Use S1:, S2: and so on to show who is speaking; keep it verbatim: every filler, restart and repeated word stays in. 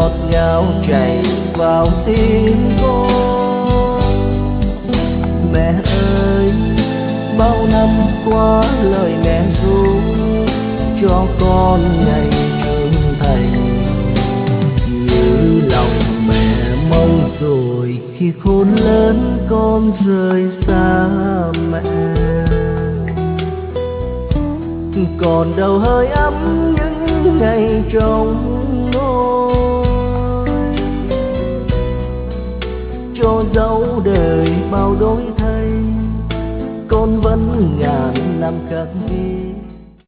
S1: ngọt ngào chảy vào tim con. Mẹ ơi, bao năm qua lời mẹ ru cho con ngày trưởng thành, như lòng mẹ mong rồi khi khôn lớn con rời xa mẹ. Còn đâu hơi ấm những ngày trong nôi, cho dấu đời bao đổi thay, con vẫn ngàn năm khắc ghi